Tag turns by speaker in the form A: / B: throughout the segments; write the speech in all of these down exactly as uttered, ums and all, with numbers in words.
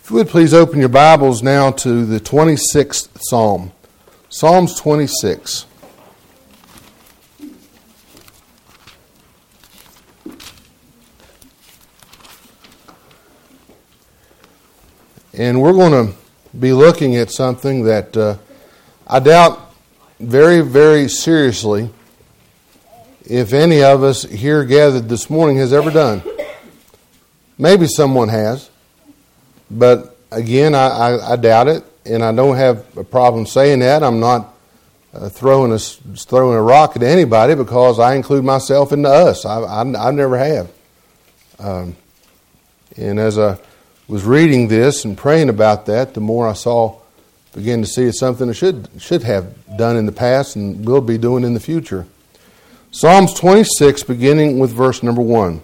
A: If you would please open your Bibles now to the twenty-sixth Psalm. Psalms twenty-six. And we're going to be looking at something that uh, I doubt very, very seriously if any of us here gathered this morning has ever done. Maybe someone has. But again, I, I, I doubt it, and I don't have a problem saying that. I'm not uh, throwing a throwing a rock at anybody because I include myself into us. I, I, I never have. Um, and as I was reading this and praying about that, the more I saw, began to see it's something I should should have done in the past and will be doing in the future. Psalms twenty-six, beginning with verse number one.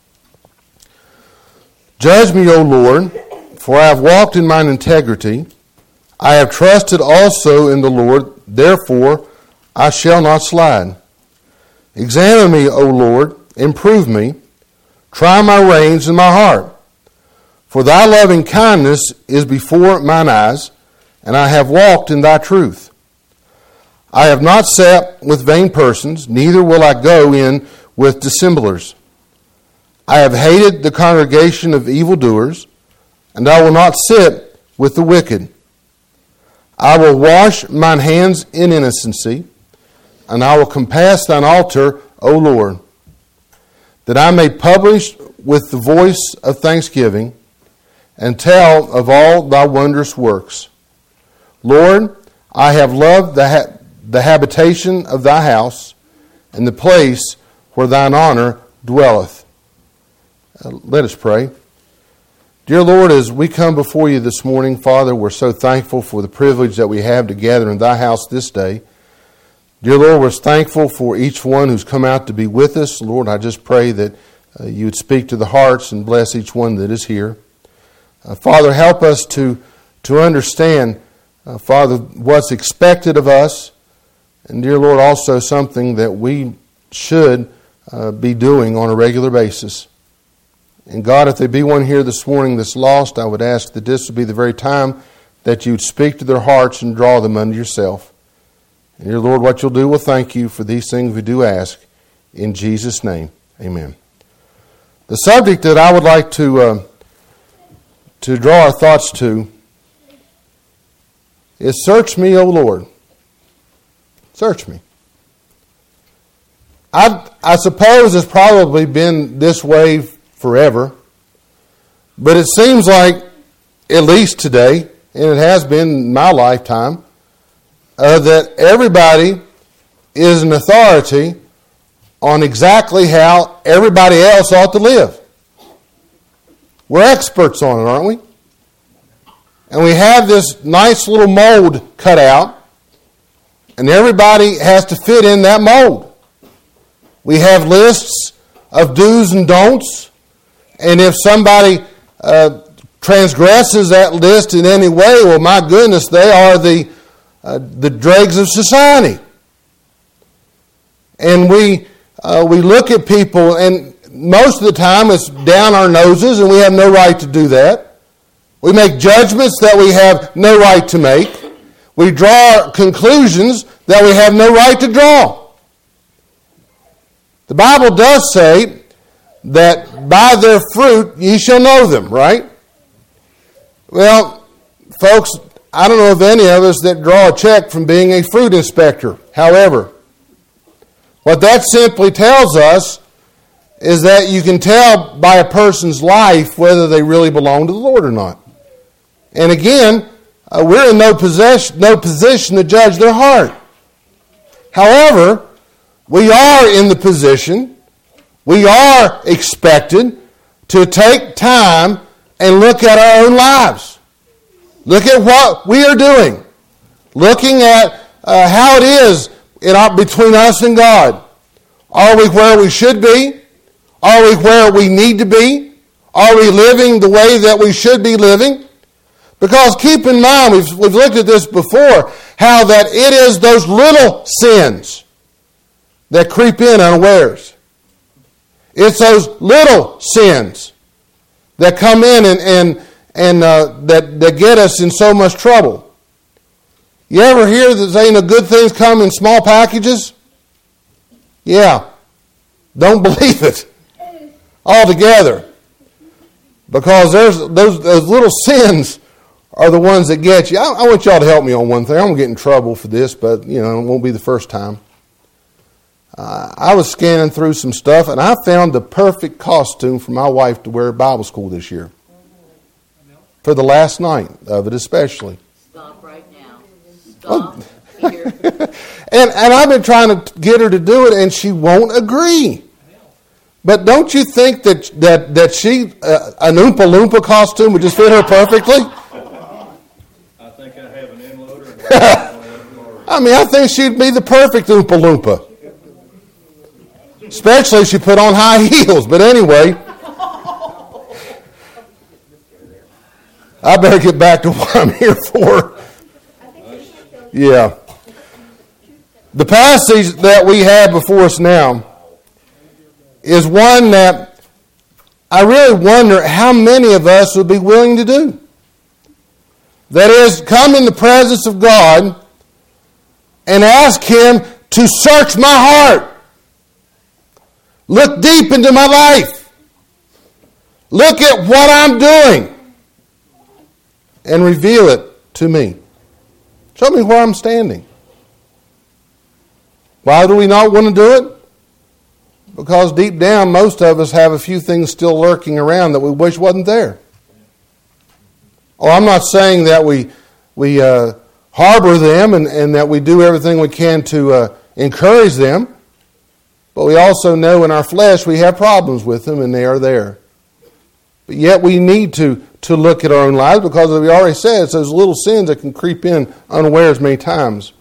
A: Judge me, O Lord, for I have walked in mine integrity. I have trusted also in the Lord, therefore I shall not slide. Examine me, O Lord, and prove me. Try my reins and my heart. For thy loving kindness is before mine eyes, and I have walked in thy truth. I have not sat with vain persons, neither will I go in with dissemblers. I have hated the congregation of evildoers, and I will not sit with the wicked. I will wash mine hands in innocency, and I will compass thine altar, O Lord, that I may publish with the voice of thanksgiving, and tell of all thy wondrous works. Lord, I have loved the, ha- the habitation of thy house, and the place where thine honor dwelleth. Uh, let us pray. Dear Lord, as we come before you this morning, Father, we're so thankful for the privilege that we have to gather in thy house this day. Dear Lord, we're thankful for each one who's come out to be with us. Lord, I just pray that uh, you would speak to the hearts and bless each one that is here. Uh, Father, help us to, to understand, uh, Father, what's expected of us. And dear Lord, also something that we should uh, be doing on a regular basis. And God, if there be one here this morning that's lost, I would ask that this would be the very time that you would speak to their hearts and draw them unto yourself. And dear Lord, what you'll do, we'll thank you for these things we do ask. In Jesus' name, amen. The subject that I would like to, uh, to draw our thoughts to is search me, O Lord. Search me. I, I suppose it's probably been this way forever. But it seems like, at least today, and it has been in my lifetime, uh, that everybody is an authority on exactly how everybody else ought to live. We're experts on it, aren't we? And we have this nice little mold cut out, and everybody has to fit in that mold. We have lists of do's and don'ts. And if somebody uh, transgresses that list in any way, well, my goodness, they are the uh, the dregs of society. And we uh, we look at people, and most of the time it's down our noses, and we have no right to do that. We make judgments that we have no right to make. We draw conclusions that we have no right to draw. The Bible does say that by their fruit ye shall know them, right? Well, folks, I don't know of any of us that draw a check from being a fruit inspector. However, what that simply tells us is that you can tell by a person's life whether they really belong to the Lord or not. And again, uh, we're in no possession, no position to judge their heart. However, we are in the position, we are expected to take time and look at our own lives. Look at what we are doing. Looking at uh, how it is in our, between us and God. Are we where we should be? Are we where we need to be? Are we living the way that we should be living? Because keep in mind, we've, we've looked at this before, how that it is those little sins that creep in unawares. It's those little sins that come in and, and, and uh, that, that get us in so much trouble. You ever hear that saying the good things come in small packages? Yeah. Don't believe it altogether. Because there's those, those little sins are the ones that get you. I, I want y'all to help me on one thing. I'm going to get in trouble for this, but you know, it won't be the first time. Uh, I was scanning through some stuff, and I found the perfect costume for my wife to wear at Bible school this year. For the last night of it especially.
B: Stop right now. Stop
A: well,
B: here.
A: and, and I've been trying to get her to do it, and she won't agree. But don't you think that that, that she, uh, an Oompa Loompa costume would just fit her perfectly?
C: I think I have an inloader.
A: I mean, I think she'd be the perfect Oompa Loompa. Especially if she put on high heels. But anyway, I better get back to what I'm here for. Yeah. The passage that we have before us now is one that I really wonder how many of us would be willing to do. That is, come in the presence of God and ask Him to search my heart. Look deep into my life. Look at what I'm doing. And reveal it to me. Show me where I'm standing. Why do we not want to do it? Because deep down, most of us have a few things still lurking around that we wish wasn't there. Oh, I'm not saying that we we uh, harbor them and, and that we do everything we can to uh, encourage them. But we also know in our flesh we have problems with them and they are there. But yet we need to, to look at our own lives because, as we already said, it's those little sins that can creep in unawares many times.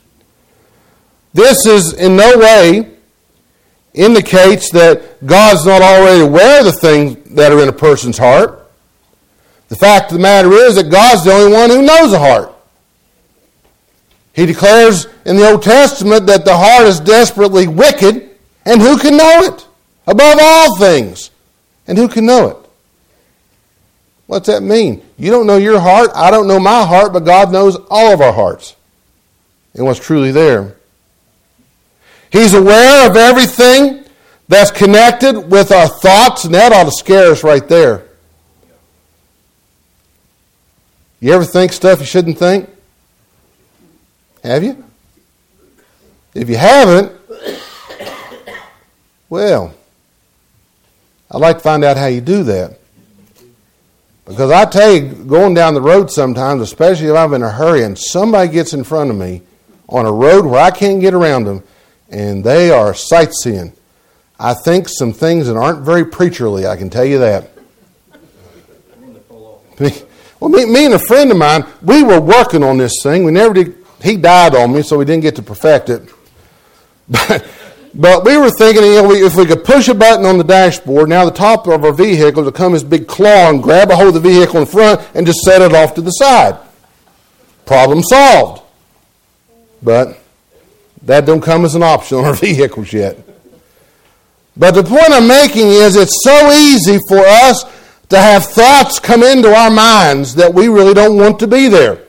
A: This is in no way indicates that God's not already aware of the things that are in a person's heart. The fact of the matter is that God's the only one who knows the heart. He declares in the Old Testament that the heart is desperately wicked, and who can know it? Above all things. And who can know it? What's that mean? You don't know your heart, I don't know my heart, but God knows all of our hearts and what's truly there. He's aware of everything that's connected with our thoughts, and that ought to scare us right there. You ever think stuff you shouldn't think? Have you? If you haven't, well, I'd like to find out how you do that. Because I tell you, going down the road sometimes, especially if I'm in a hurry and somebody gets in front of me on a road where I can't get around them, and they are sightseeing, I think some things that aren't very preacherly, I can tell you that. Well, me, me and a friend of mine, we were working on this thing. We never did. He died on me, so we didn't get to perfect it. But, but we were thinking, you know, if we could push a button on the dashboard, now the top of our vehicle would come this big claw and grab a hold of the vehicle in front and just set it off to the side. Problem solved. But that don't come as an option on our vehicles yet. But the point I'm making is it's so easy for us to have thoughts come into our minds that we really don't want to be there.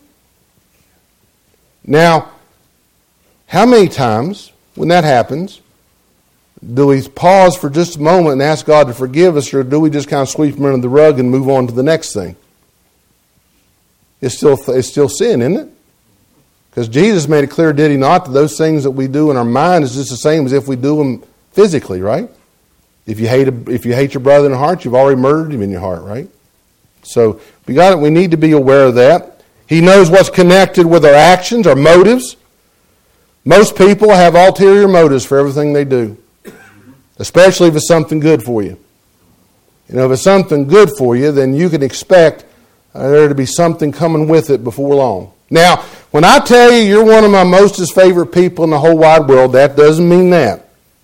A: Now, how many times when that happens do we pause for just a moment and ask God to forgive us, or do we just kind of sweep them under the rug and move on to the next thing? It's still, it's still sin, isn't it? Because Jesus made it clear, did He not, that those things that we do in our mind is just the same as if we do them physically, right? If you hate a, if you hate your brother in the heart, you've already murdered him in your heart, right? So we got it. We need to be aware of that. He knows what's connected with our actions, our motives. Most people have ulterior motives for everything they do, especially if it's something good for you. You know, if it's something good for you, then you can expect uh, there to be something coming with it before long. Now, when I tell you you're one of my mostest favorite people in the whole wide world, that doesn't mean that.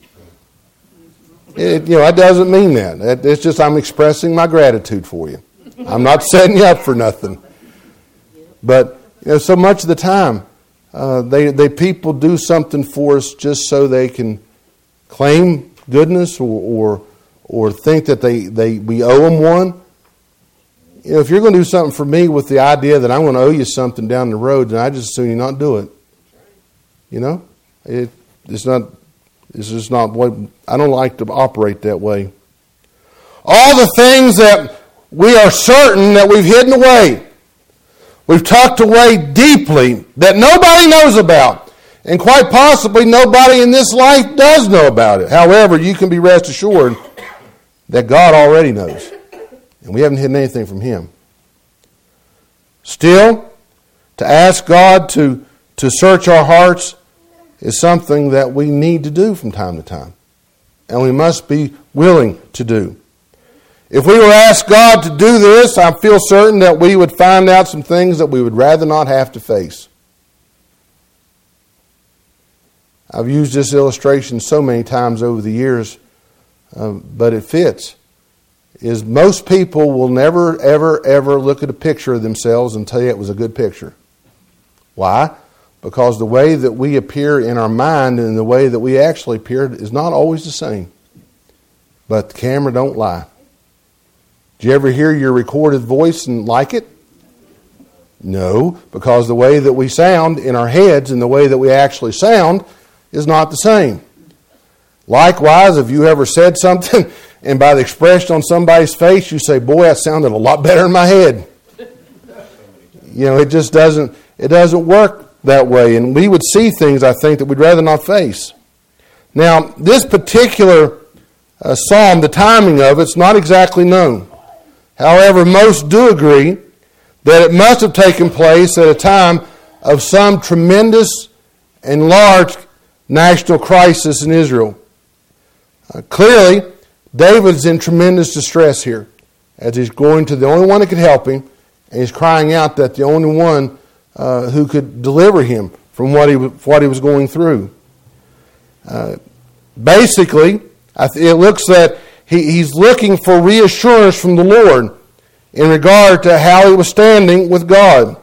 A: It, you know, it doesn't mean that. It's just I'm expressing my gratitude for you. I'm not setting you up for nothing. But you know, so much of the time, uh, they they people do something for us just so they can claim goodness or or, or think that they, they we owe them one. You know, if you're going to do something for me with the idea that I'm going to owe you something down the road, then I just assume you not do it. You know, it, it's not. It's just not what I don't like to operate that way. All the things that we are certain that we've hidden away, we've tucked away deeply that nobody knows about, and quite possibly nobody in this life does know about it. However, you can be rest assured that God already knows, and we haven't hidden anything from Him. Still, to ask God to, to search our hearts is something that we need to do from time to time, and we must be willing to do. If we were asked God to do this, I feel certain that we would find out some things that we would rather not have to face. I've used this illustration so many times over the years, um, but it fits. Is most people will never, ever, ever look at a picture of themselves and tell you it was a good picture. Why? Because the way that we appear in our mind and the way that we actually appear is not always the same. But the camera don't lie. Did you ever hear your recorded voice and like it? No, because the way that we sound in our heads and the way that we actually sound is not the same. Likewise, if you ever said something and by the expression on somebody's face you say, boy, that sounded a lot better in my head. You know, it just doesn't, it doesn't work that way. And we would see things, I think, that we'd rather not face. Now, this particular uh, psalm, the timing of it's not exactly known. However, most do agree that it must have taken place at a time of some tremendous and large national crisis in Israel. Uh, clearly, David's in tremendous distress here as he's going to the only one that could help him, and he's crying out that the only one uh, who could deliver him from what he, what he was going through. Uh, basically, I th- it looks that he, he's looking for reassurance from the Lord in regard to how he was standing with God.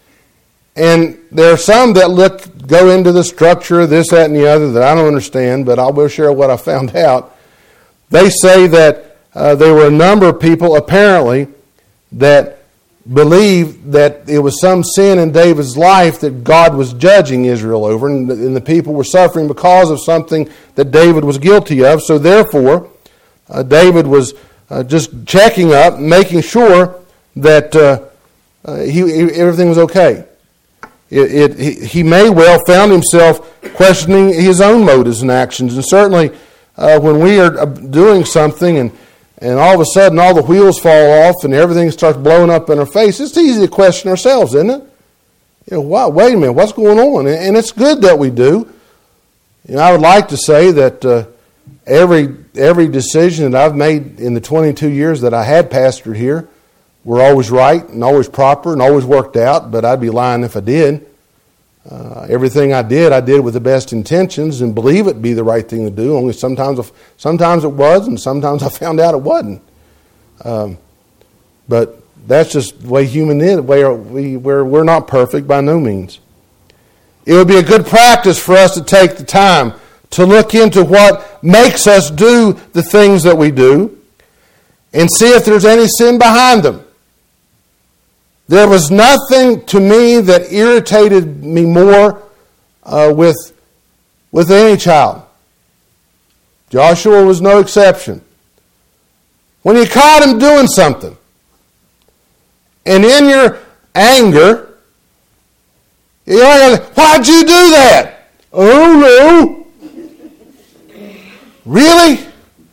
A: And there are some that look go into the structure, this, that, and the other that I don't understand, but I will share what I found out. They say that uh, there were a number of people, apparently, that believed that it was some sin in David's life that God was judging Israel over, and the, and the people were suffering because of something that David was guilty of. So therefore, uh, David was uh, just checking up, making sure that uh, uh, he, everything was okay. It, it, he may well found himself questioning his own motives and actions. And certainly uh, when we are doing something and, and all of a sudden all the wheels fall off and everything starts blowing up in our face, it's easy to question ourselves, isn't it? You know, wow, wait a minute, what's going on? And it's good that we do. You know, I would like to say that uh, every every decision that I've made in the twenty-two years that I had pastored here were always right and always proper and always worked out, but I'd be lying if I did. Uh, everything I did, I did with the best intentions and believe it be the right thing to do. Only sometimes, sometimes it was, and sometimes I found out it wasn't. Um, but that's just the way human is. Where we we're, we're not perfect by no means. It would be a good practice for us to take the time to look into what makes us do the things that we do, and see if there's any sin behind them. There was nothing to me that irritated me more uh, with, with any child. Joshua was no exception. When you caught him doing something, and in your anger, you're like, why'd you do that? Oh no. Really?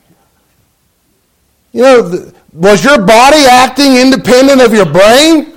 A: You know, the, was your body acting independent of your brain?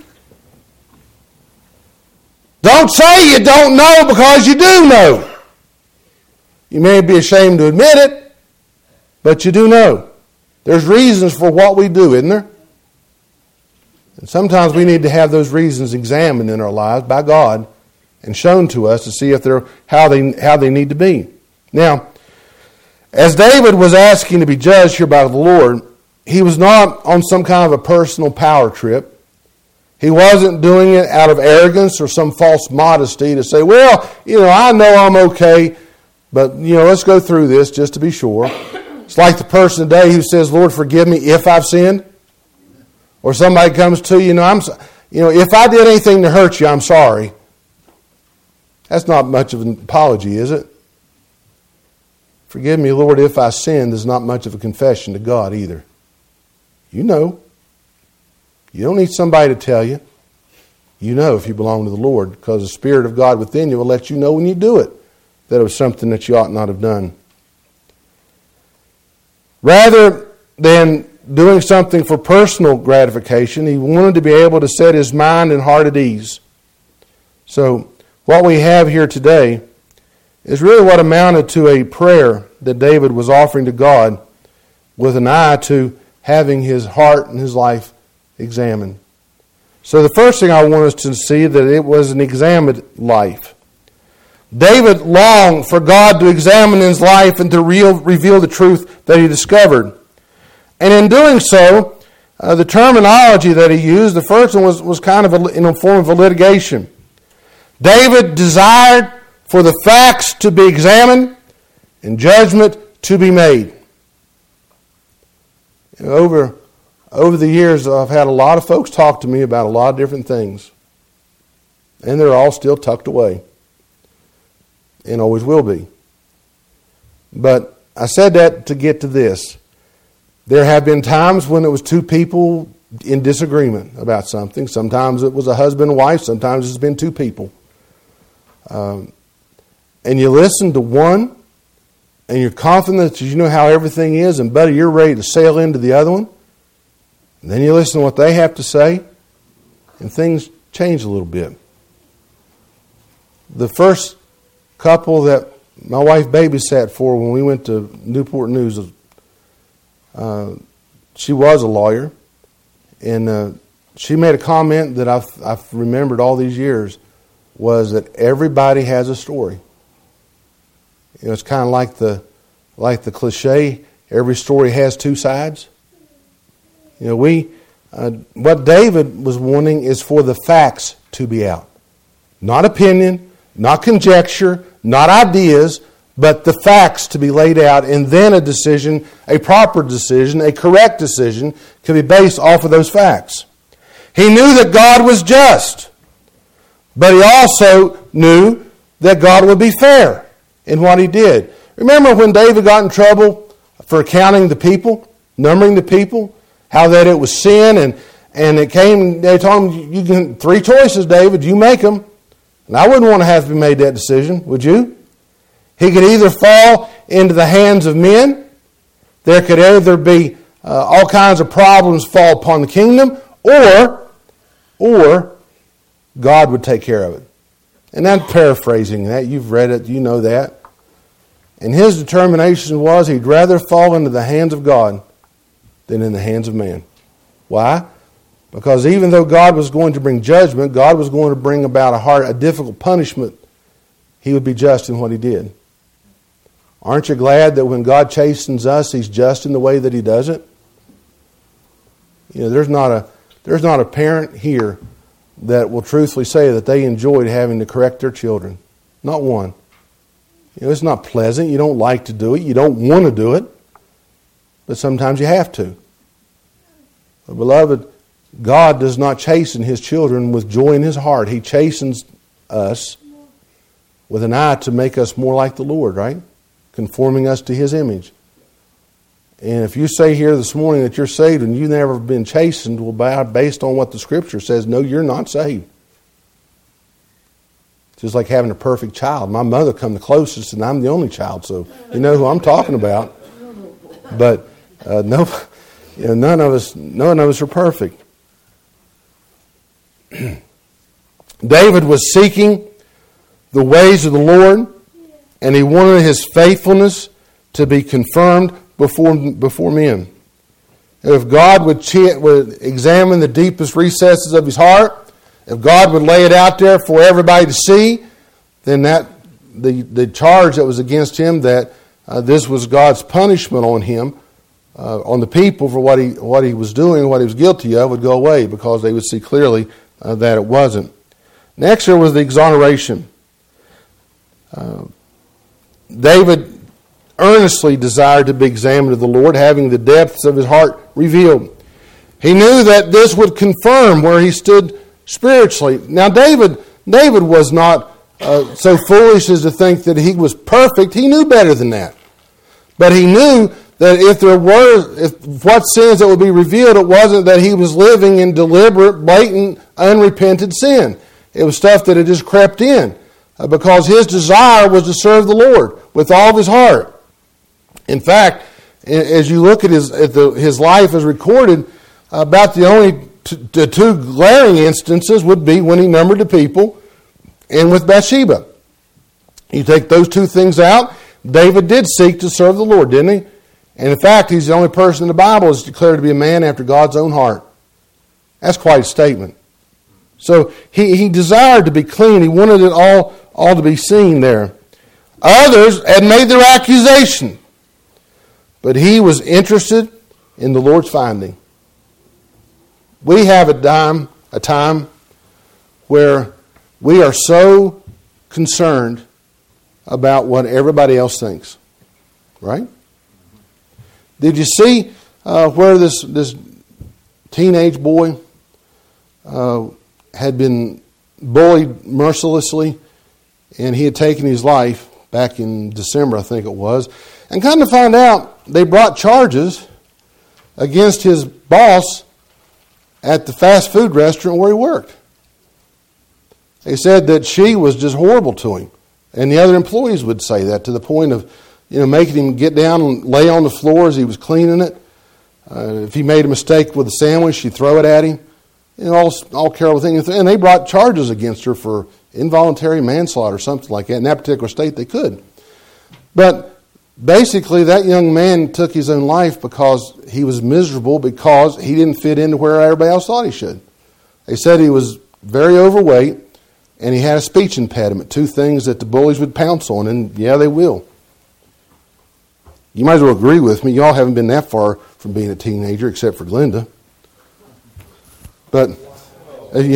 A: Don't say you don't know because you do know. You may be ashamed to admit it, but you do know. There's reasons for what we do, isn't there? And sometimes we need to have those reasons examined in our lives by God and shown to us to see if they're how they how they need to be. Now, as David was asking to be judged here by the Lord, he was not on some kind of a personal power trip. He wasn't doing it out of arrogance or some false modesty to say, well, you know, I know I'm okay, but, you know, let's go through this just to be sure. It's like the person today who says, Lord, forgive me if I've sinned. Or somebody comes to you, you know, I'm, you know, if I did anything to hurt you, I'm sorry. That's not much of an apology, is it? Forgive me, Lord, if I sinned is not much of a confession to God either. You know. You don't need somebody to tell you. You know if you belong to the Lord, because the Spirit of God within you will let you know when you do it that it was something that you ought not have done. Rather than doing something for personal gratification, he wanted to be able to set his mind and heart at ease. So what we have here today is really what amounted to a prayer that David was offering to God with an eye to having his heart and his life examined. So the first thing I want us to see that it was an examined life. David longed for God to examine his life and to real, reveal the truth that he discovered. And in doing so, uh, the terminology that he used, the first one was, was kind of a, in a form of a litigation. David desired for the facts to be examined and judgment to be made. You know, over, over the years, I've had a lot of folks talk to me about a lot of different things. And they're all still tucked away. And always will be. But I said that to get to this. There have been times when it was two people in disagreement about something. Sometimes it was a husband and wife. Sometimes it's been two people. Um, and you listen to one, and you're confident that you know how everything is, and buddy, you're ready to sail into the other one. And then you listen to what they have to say, and things change a little bit. The first couple that my wife babysat for when we went to Newport News, uh, she was a lawyer, and uh, she made a comment that I've, I've remembered all these years, was that everybody has a story. You know, it's kind of like the like the cliche, every story has two sides. You know, we uh, what David was wanting is for the facts to be out. Not opinion, not conjecture, not ideas, but the facts to be laid out, and then a decision, a proper decision, a correct decision, can be based off of those facts. He knew that God was just, but he also knew that God would be fair in what he did. Remember when David got in trouble for counting the people, numbering the people, how that it was sin, and, and it came, they told him, you can, three choices, David, you make them. And I wouldn't want to have to be made that decision, would you? He could either fall into the hands of men, there could either be uh, all kinds of problems fall upon the kingdom, or, or God would take care of it. And I'm paraphrasing that. You've read it, you know that. And his determination was he'd rather fall into the hands of God than in the hands of man. Why? Because even though God was going to bring judgment, God was going to bring about a hard, a difficult punishment, he would be just in what he did. Aren't you glad that when God chastens us, he's just in the way that he does it? You know, there's not a there's not a parent here that will truthfully say that they enjoyed having to correct their children. Not one. You know, it's not pleasant. You don't like to do it. You don't want to do it. But sometimes you have to. But beloved, God does not chasten his children with joy in his heart. He chastens us with an eye to make us more like the Lord, right? Conforming us to his image. And if you say here this morning that you're saved and you've never been chastened, well, based on what the Scripture says, no, you're not saved. It's just like having a perfect child. My mother come the closest, and I'm the only child, so you know who I'm talking about. But uh, no, you know, none of us, none of us are perfect. David was seeking the ways of the Lord, and he wanted his faithfulness to be confirmed before before men. If God would, che- would examine the deepest recesses of his heart, if God would lay it out there for everybody to see, then that the the charge that was against him, that uh, this was God's punishment on him, uh, on the people for what he what he was doing, what he was guilty of, would go away, because they would see clearly uh, that it wasn't. Next, there was the exoneration. Uh, David earnestly desired to be examined of the Lord, having the depths of his heart revealed. He knew that this would confirm where he stood spiritually. Now, David, David was not uh, so foolish as to think that he was perfect. He knew better than that. But he knew that if there were, if what sins that would be revealed, it wasn't that he was living in deliberate, blatant, unrepented sin. It was stuff that had just crept in uh, because his desire was to serve the Lord with all of his heart. In fact, as you look at his at the, his life as recorded, about the only t- the two glaring instances would be when he numbered the people and with Bathsheba. You take those two things out, David did seek to serve the Lord, didn't he? And in fact, he's the only person in the Bible that's declared to be a man after God's own heart. That's quite a statement. So he, he desired to be clean. He wanted it all, all to be seen there. Others had made their accusation, but he was interested in the Lord's finding. We have a time, a time where we are so concerned about what everybody else thinks, right? Did you see uh, where this this teenage boy uh, had been bullied mercilessly, and he had taken his life back in December, I think it was, and kind of find out they brought charges against his boss at the fast food restaurant where he worked. They said that she was just horrible to him, and the other employees would say that to the point of, you know, making him get down and lay on the floor as he was cleaning it. Uh, if he made a mistake with a sandwich, she'd throw it at him. You know, all, all terrible things. And they brought charges against her for involuntary manslaughter or something like that. In that particular state, they could. But basically, that young man took his own life because he was miserable because he didn't fit into where everybody else thought he should. They said he was very overweight and he had a speech impediment, two things that the bullies would pounce on, and yeah, they will. You might as well agree with me. Y'all haven't been that far from being a teenager, except for Glenda. But uh, you,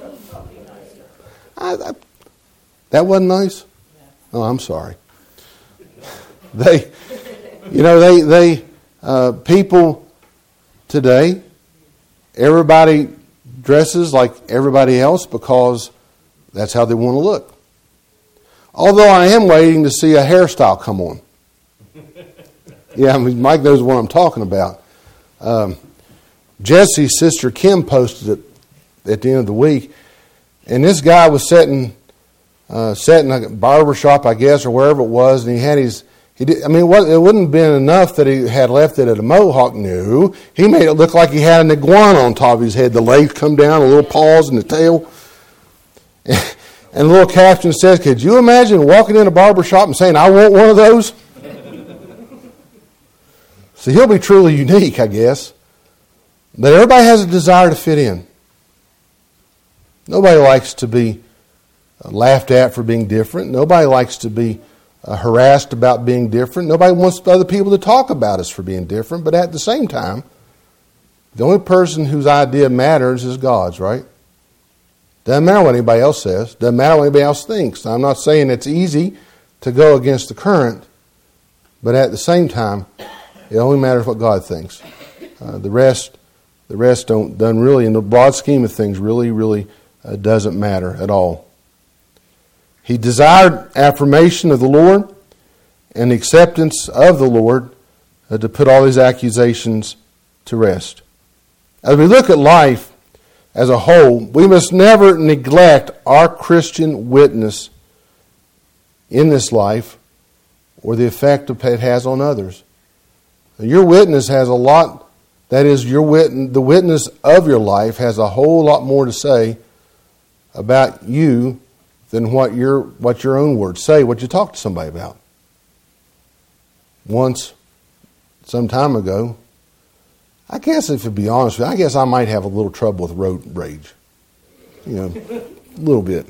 A: I, I, that wasn't nice. Oh, I'm sorry. They, you know, they they uh, people today. Everybody dresses like everybody else because that's how they want to look. Although I am waiting to see a hairstyle come on. Yeah, I mean, Mike knows what I'm talking about. Um, Jesse's sister Kim posted it at the end of the week, and this guy was sitting, uh, sitting at a barber shop, I guess, or wherever it was, and he had his. He did, I mean, it, was, it wouldn't have been enough that he had left it at a mohawk. No, he made it look like he had an iguana on top of his head. The legs come down, a little paws and the tail. And the little caption says, "Could you imagine walking in a barber shop and saying, 'I want one of those'?" So he'll be truly unique, I guess. But everybody has a desire to fit in. Nobody likes to be laughed at for being different. Nobody likes to be uh, harassed about being different. Nobody wants other people to talk about us for being different. But at the same time, the only person whose idea matters is God's, right? Doesn't matter what anybody else says. Doesn't matter what anybody else thinks. Now, I'm not saying it's easy to go against the current. But at the same time, it only matters what God thinks. Uh, the rest, the rest don't doesn't really, in the broad scheme of things, really, really uh, doesn't matter at all. He desired affirmation of the Lord and the acceptance of the Lord uh, to put all his accusations to rest. As we look at life as a whole, we must never neglect our Christian witness in this life or the effect it has on others. Your witness has a lot, that is, your wit- the witness of your life has a whole lot more to say about you than what your what your own words say, what you talk to somebody about. Once, some time ago, I guess if to be honest with you, I guess I might have a little trouble with road rage. You know, a little bit.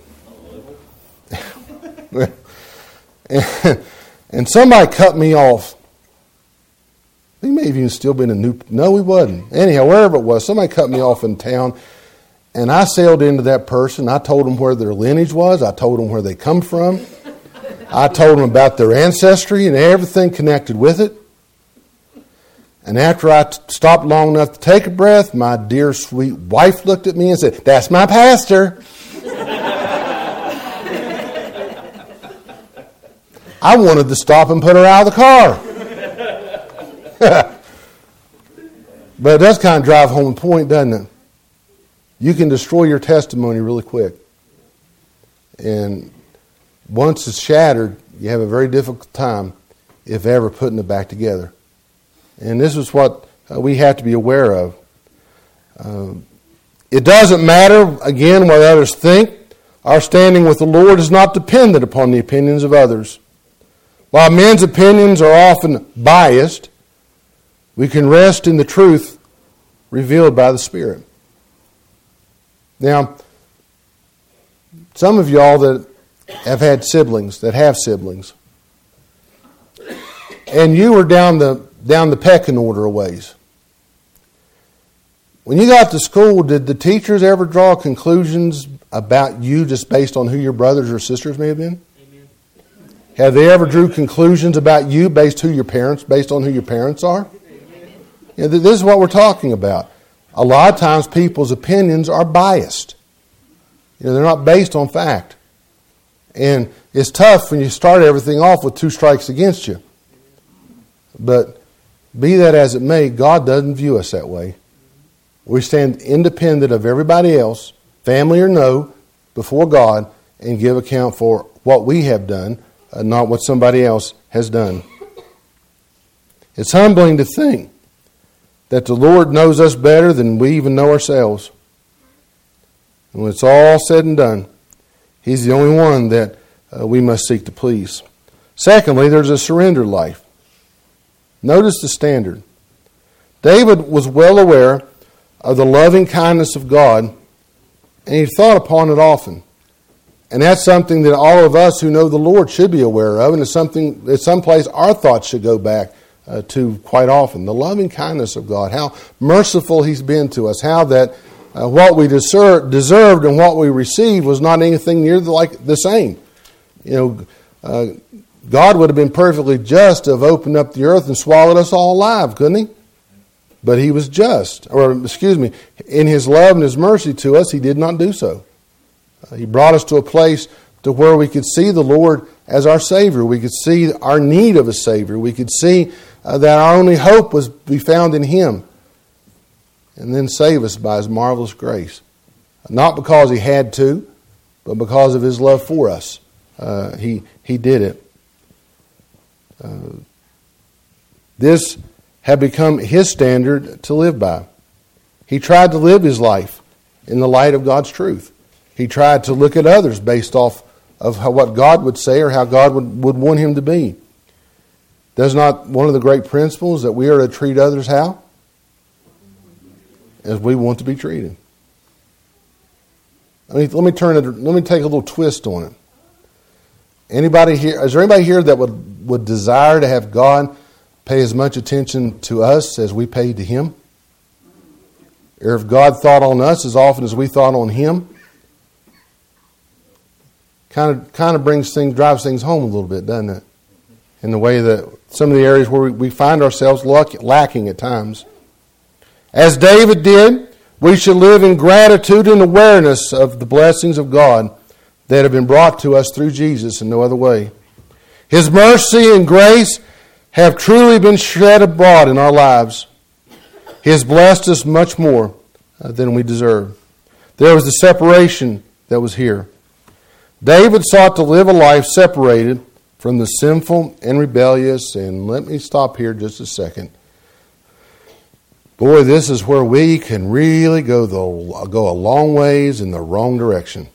A: and, and somebody cut me off. He may have even still been a new... No, he wasn't. Anyhow, wherever it was, somebody cut me off in town, and I sailed into that person. I told them where their lineage was. I told them where they come from. I told them about their ancestry and everything connected with it. And after I t- stopped long enough to take a breath, my dear sweet wife looked at me and said, "That's my pastor." I wanted to stop and put her out of the car. But it does kind of drive home the point, doesn't it? You can destroy your testimony really quick. And once it's shattered, you have a very difficult time, if ever, putting it back together. And this is what uh, we have to be aware of. Uh, it doesn't matter, again, what others think. Our standing with the Lord is not dependent upon the opinions of others. While men's opinions are often biased, we can rest in the truth revealed by the Spirit. Now, some of y'all that have had siblings, that have siblings, and you were down the down the pecking order a ways. When you got to school, did the teachers ever draw conclusions about you just based on who your brothers or sisters may have been? Amen. Have they ever drew conclusions about you based who your parents, based on who your parents are? You know, this is what we're talking about. A lot of times people's opinions are biased. You know, they're not based on fact. And it's tough when you start everything off with two strikes against you. But be that as it may, God doesn't view us that way. We stand independent of everybody else, family or no, before God and give account for what we have done, uh, not what somebody else has done. It's humbling to think that the Lord knows us better than we even know ourselves. And when it's all said and done, He's the only one that uh, we must seek to please. Secondly, there's a surrendered life. Notice the standard. David was well aware of the loving kindness of God, and he thought upon it often. And that's something that all of us who know the Lord should be aware of, and it's something, it's someplace our thoughts should go back uh, to quite often. The loving kindness of God, how merciful He's been to us, how that uh, what we deser- deserved and what we received was not anything near the, like the same. You know, uh, God would have been perfectly just to have opened up the earth and swallowed us all alive, couldn't He? But He was just, or excuse me, in His love and His mercy to us, He did not do so. Uh, he brought us to a place to where we could see the Lord as our Savior. We could see our need of a Savior. We could see uh, that our only hope was to be found in Him. And then save us by His marvelous grace. Not because He had to, but because of His love for us. Uh, he, he did it. Uh, this had become His standard to live by. He tried to live His life in the light of God's truth. He tried to look at others based off of how, what God would say or how God would, would want him to be. Does not one of the great principles that we are to treat others how? As we want to be treated. Let me, let me turn it, let me take a little twist on it. Anybody here, is there anybody here that would, would desire to have God pay as much attention to us as we pay to Him? Or if God thought on us as often as we thought on Him? Kind of, kind of brings things, drives things home a little bit, doesn't it? In the way that some of the areas where we, we find ourselves luck, lacking at times. As David did, we should live in gratitude and awareness of the blessings of God that have been brought to us through Jesus in no other way. His mercy and grace have truly been shed abroad in our lives. He has blessed us much more uh, than we deserve. There was the separation that was here. David sought to live a life separated from the sinful and rebellious. And let me stop here just a second. Boy, this is where we can really go the go a long ways in the wrong direction.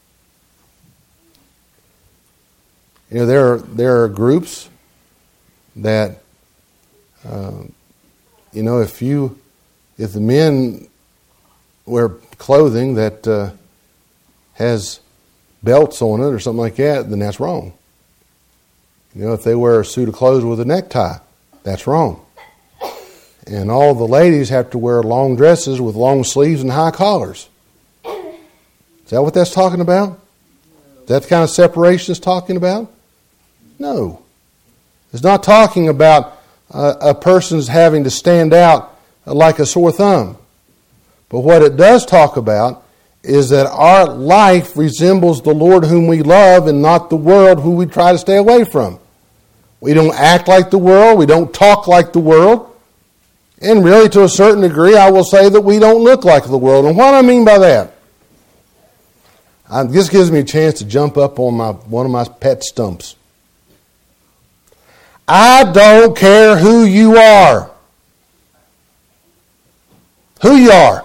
A: You know, there are, there are groups that, uh, you know, if you, if the men wear clothing that uh, has belts on it or something like that, then that's wrong. You know, if they wear a suit of clothes with a necktie, that's wrong. And all the ladies have to wear long dresses with long sleeves and high collars. Is that what that's talking about? Is that the kind of separation it's talking about? No. It's not talking about uh, a person's having to stand out like a sore thumb. But what it does talk about is that our life resembles the Lord whom we love and not the world who we try to stay away from. We don't act like the world. We don't talk like the world. And really, to a certain degree, I will say that we don't look like the world. And what do I mean by that? I, this gives me a chance to jump up on my one of my pet stumps. I don't care who you are. Who you are.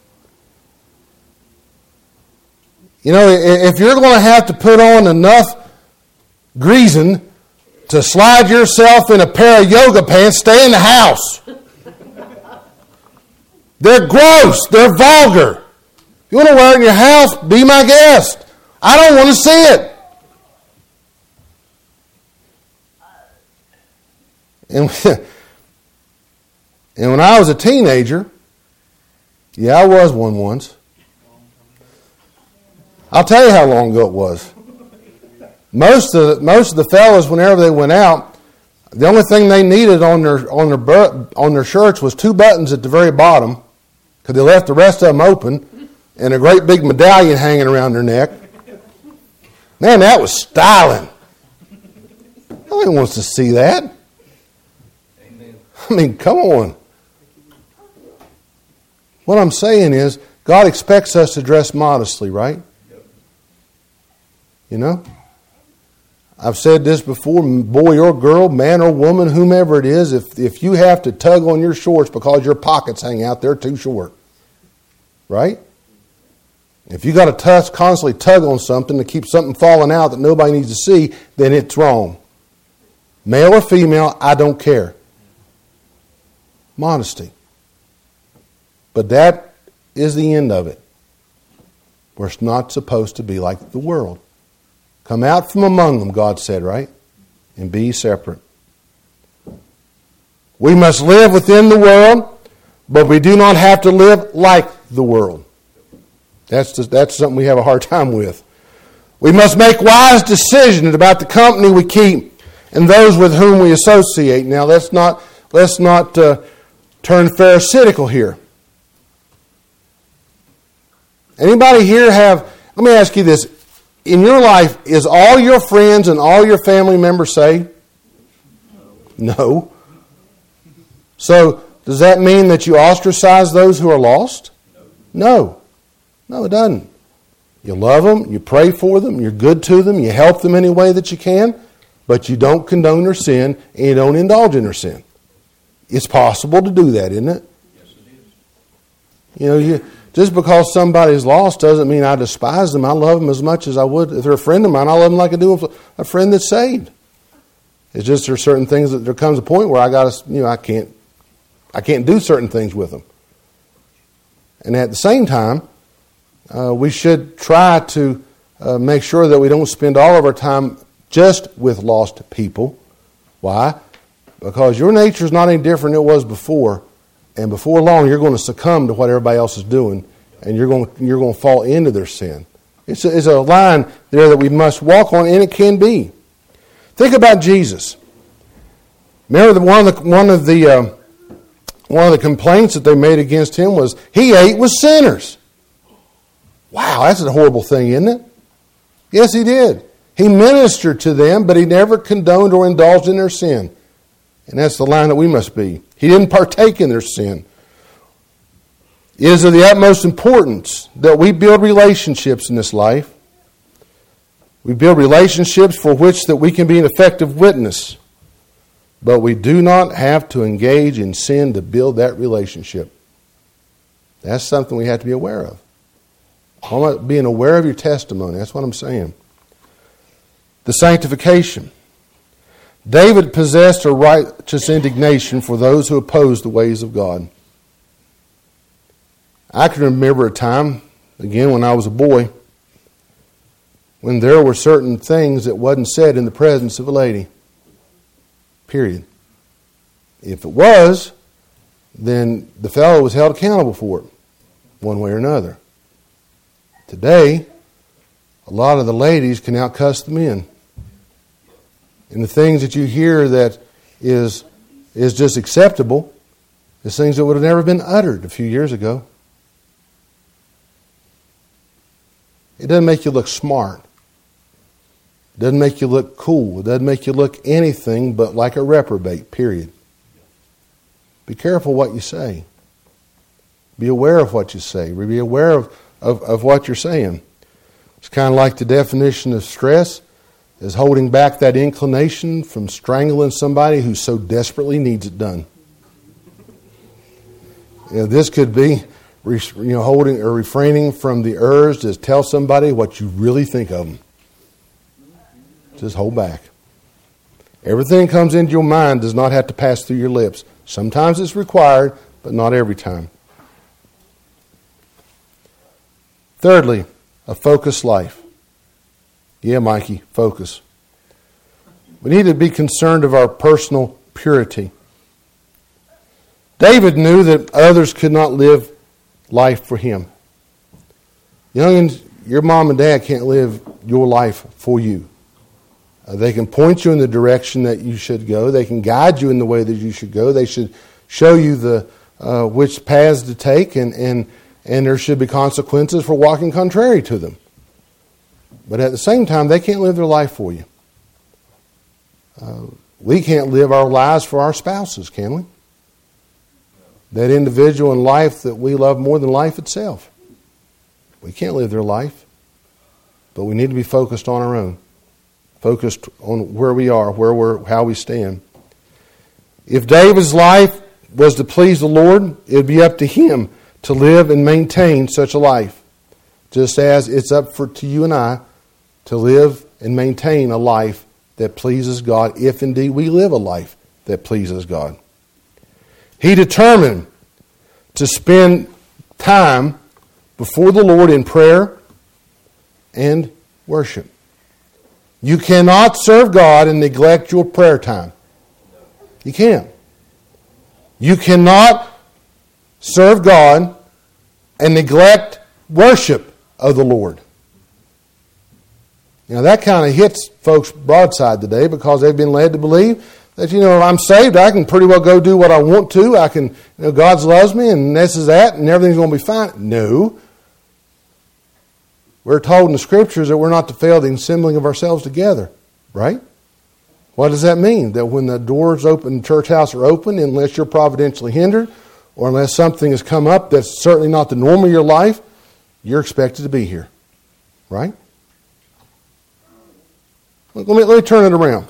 A: You know, if you're going to have to put on enough greasing to slide yourself in a pair of yoga pants, stay in the house. They're gross. They're vulgar. If you want to wear it in your house, be my guest. I don't want to see it. And, and when I was a teenager, yeah, I was one once. I'll tell you how long ago it was. Most of the, most of the fellas, whenever they went out, the only thing they needed on their on their on their shirts was two buttons at the very bottom, because they left the rest of them open, and a great big medallion hanging around their neck. Man, that was styling. Nobody wants to see that.
C: Amen.
A: I mean, come on. What I'm saying is, God expects us to dress modestly, right? You know? I've said this before, boy or girl, man or woman, whomever it is, if, if you have to tug on your shorts because your pockets hang out, they're too short. Right? If you got to tuss, constantly tug on something to keep something falling out that nobody needs to see, then it's wrong. Male or female, I don't care. Modesty. But that is the end of it. We're not supposed to be like the world. Come out from among them, God said, right? And be separate. We must live within the world, but we do not have to live like the world. That's just, that's something we have a hard time with. We must make wise decisions about the company we keep and those with whom we associate. Now, let's not let's not uh, turn pharisaical here. Anybody here have? Let me ask you this. In your life, is all your friends and all your family members saved? No. So, does that mean that you ostracize those who are lost? No. No, it doesn't. You love them, you pray for them, you're good to them, you help them any way that you can, but you don't condone their sin and you don't indulge in their sin. It's possible to do that, isn't it?
C: Yes, it is.
A: You know, you... Just because somebody's lost doesn't mean I despise them. I love them as much as I would. If they're a friend of mine, I love them like I do a friend that's saved. It's just there's certain things that there comes a point where I got to, you know, I can't, I can't do certain things with them. And at the same time, uh, we should try to uh, make sure that we don't spend all of our time just with lost people. Why? Because your nature is not any different than it was before. And before long, you're going to succumb to what everybody else is doing, and you're going to, you're going to fall into their sin. It's a, it's a line there that we must walk on, and it can be. Think about Jesus. Remember, the, one of the one of the uh, one of the complaints that they made against him was he ate with sinners. Wow, that's a horrible thing, isn't it? Yes, he did. He ministered to them, but he never condoned or indulged in their sin. And that's the line that we must be. He didn't partake in their sin. It is of the utmost importance that we build relationships in this life. We build relationships for which that we can be an effective witness. But we do not have to engage in sin to build that relationship. That's something we have to be aware of. I'm not being aware of your testimony. That's what I'm saying. The sanctification. David possessed a righteous indignation for those who oppose the ways of God. I can remember a time, again when I was a boy, when there were certain things that wasn't said in the presence of a lady. Period. If it was, then the fellow was held accountable for it, one way or another. Today, a lot of the ladies can outcuss the men. And the things that you hear that is is just acceptable is things that would have never been uttered a few years ago. It doesn't make you look smart. It doesn't make you look cool. It doesn't make you look anything but like a reprobate, period. Be careful what you say. Be aware of what you say. Be aware of, of, of what you're saying. It's kind of like the definition of stress is holding back that inclination from strangling somebody who so desperately needs it done. You know, this could be you know, holding or refraining from the urge to tell somebody what you really think of them. Just hold back. Everything that comes into your mind does not have to pass through your lips. Sometimes it's required, but not every time. Thirdly, a focused life. Yeah, Mikey, focus. We need to be concerned of our personal purity. David knew that others could not live life for him. Youngins, your mom and dad can't live your life for you. Uh, they can point you in the direction that you should go. They can guide you in the way that you should go. They should show you the uh, which paths to take, and, and, and there should be consequences for walking contrary to them. But at the same time, they can't live their life for you. Uh, we can't live our lives for our spouses, can we? That individual in life that we love more than life itself. We can't live their life. But we need to be focused on our own. Focused on where we are, where we're, how we stand. If David's life was to please the Lord, it would be up to him to live and maintain such a life. Just as it's up for to you and I to live and maintain a life that pleases God, if indeed we live a life that pleases God. He determined to spend time before the Lord in prayer and worship. You cannot serve God and neglect your prayer time. You can't. You cannot serve God and neglect worship of the Lord. Now that kind of hits folks broadside today because they've been led to believe that, you know, if I'm saved, I can pretty well go do what I want to. I can, you know, God loves me and this is that and everything's going to be fine. No. We're told in the Scriptures that we're not to fail the assembling of ourselves together. Right? What does that mean? That when the doors open, the church house are open, unless you're providentially hindered, or unless something has come up that's certainly not the norm of your life, you're expected to be here. Right? Let me, let me turn it around.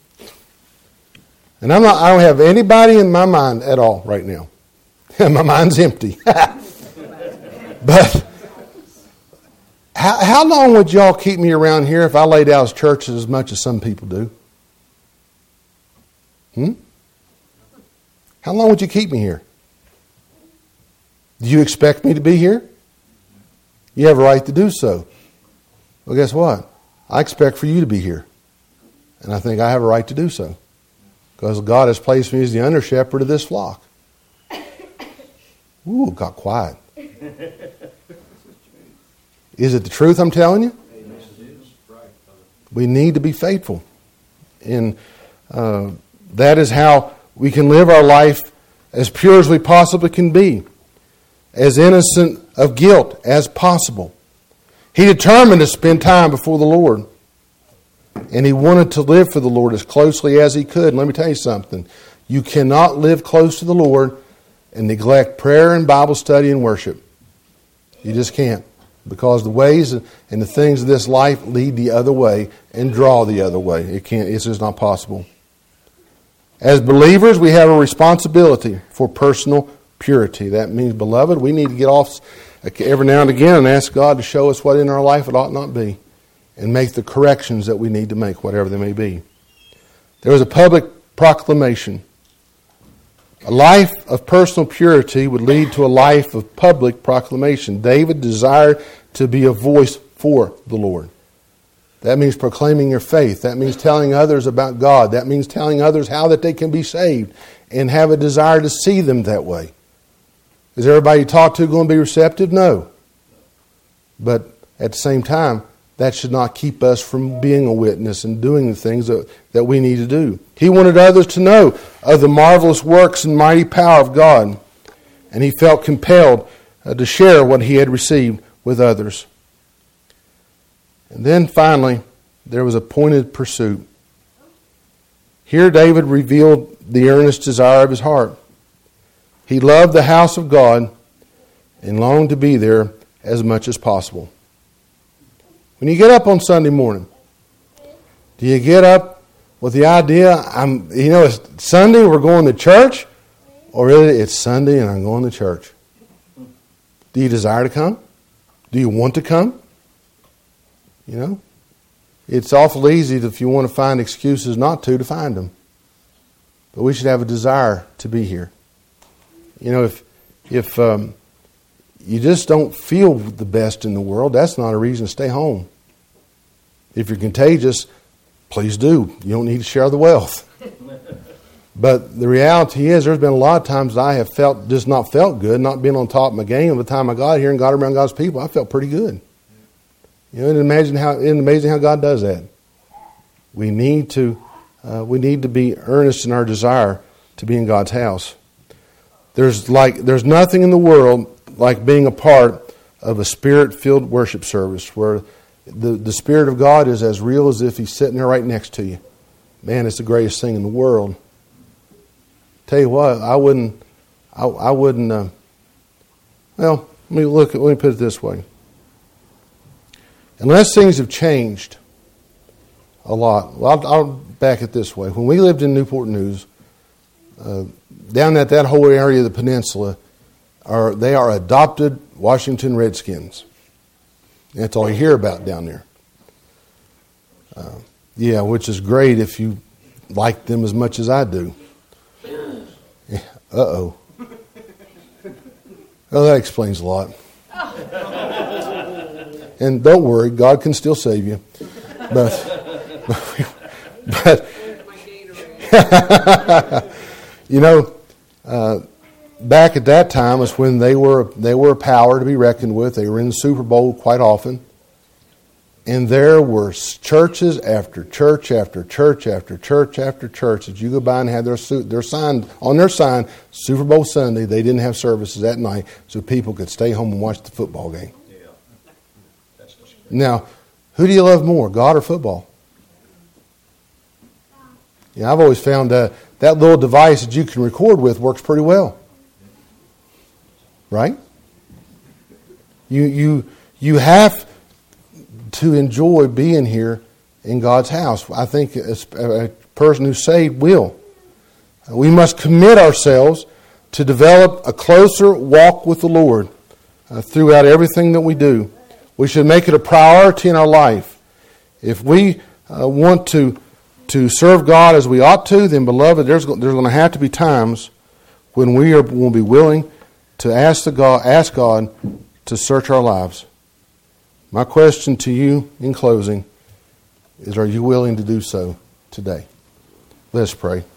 A: And I'm not, I don't have anybody in my mind at all right now. My mind's empty. But how, how long would y'all keep me around here if I laid out as churches as much as some people do? Hmm? How long would you keep me here? Do you expect me to be here? You have a right to do so. Well, guess what? I expect for you to be here. And I think I have a right to do so. Because God has placed me as the under shepherd of this flock. Ooh, it got quiet. Is it the truth I'm telling you? We need to be faithful. And uh, that is how we can live our life as pure as we possibly can be. As innocent of guilt as possible. He determined to spend time before the Lord. And he wanted to live for the Lord as closely as he could. And let me tell you something. You cannot live close to the Lord and neglect prayer and Bible study and worship. You just can't. Because the ways and the things of this life lead the other way and draw the other way. It can't. It's just not possible. As believers, we have a responsibility for personal purity. That means, beloved, we need to get off every now and again and ask God to show us what in our life it ought not be. And make the corrections that we need to make, whatever they may be. There was a public proclamation. A life of personal purity would lead to a life of public proclamation. David desired to be a voice for the Lord. That means proclaiming your faith. That means telling others about God. That means telling others how that they can be saved and have a desire to see them that way. Is everybody you talk to going to be receptive? No. But at the same time, that should not keep us from being a witness and doing the things that, that we need to do. He wanted others to know of the marvelous works and mighty power of God, and he felt compelled uh, to share what he had received with others. And then finally, there was a pointed pursuit. Here David revealed the earnest desire of his heart. He loved the house of God and longed to be there as much as possible. When you get up on Sunday morning, do you get up with the idea, I'm, you know, it's Sunday, we're going to church, or really it's Sunday and I'm going to church? Do you desire to come? Do you want to come? You know, it's awful easy if you want to find excuses not to, to find them. But we should have a desire to be here. You know, if if um, you just don't feel the best in the world, that's not a reason to stay home. If you're contagious, please do. You don't need to share the wealth. But the reality is, there's been a lot of times that I have felt just not felt good, not being on top of my game. By the time I got here and got around God's people, I felt pretty good. You know, and imagine how it's amazing how God does that. We need to uh, we need to be earnest in our desire to be in God's house. There's like there's nothing in the world like being a part of a Spirit-filled worship service where the, the Spirit of God is as real as if He's sitting there right next to you. Man, it's the greatest thing in the world. Tell you what, I wouldn't, I, I wouldn't. Uh, well, let me look. Let me put it this way: unless things have changed a lot, well, I'll, I'll back it this way. When we lived in Newport News, uh, down at that whole area of the peninsula, are they are adopted Washington Redskins. That's all you hear about down there. Uh, yeah, which is great if you like them as much as I do. Yeah, uh-oh. Well, that explains a lot. And don't worry, God can still save you. But, but you know, uh, back at that time was when they were they were a power to be reckoned with. They were in the Super Bowl quite often. And there were churches after church after church after church after church that you go by and had their their sign on their sign, Super Bowl Sunday. They didn't have services that night, so people could stay home and watch the football game.
C: Yeah. That's what's great.
A: Now, who do you love more, God or football? Yeah, I've always found uh, that little device that you can record with works pretty well. Right? You you you have to enjoy being here in God's house. I think a person who's saved will. We must commit ourselves to develop a closer walk with the Lord uh, throughout everything that we do. We should make it a priority in our life. If we uh, want to to serve God as we ought to, then, beloved, there's there's going to have to be times when we are will be willing to ask the God, ask God to search our lives. My question to you in closing is, are you willing to do so today? Let's pray.